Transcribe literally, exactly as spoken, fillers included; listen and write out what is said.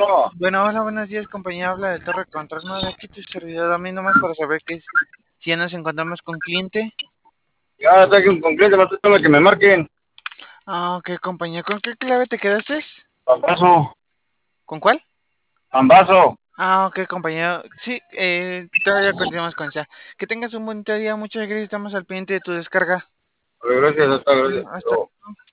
Bueno, hola, buenos días, compañía. Habla de Torre Control nueve. Aquí tu servidor. A mí nomás para saber que es, si ya nos encontramos con cliente. Ya está aquí un concreto, no estoy esperando que me marquen. Ah, ok, compañía. ¿Con qué clave te quedaste? Pambazo, ¿Con cuál? pambazo. Ah, ok, compañero. Sí, eh, todavía continuamos con esa. Que tengas un buen día. Muchas gracias. Estamos al pendiente de tu descarga. Gracias, hasta Mm, gracias. Hasta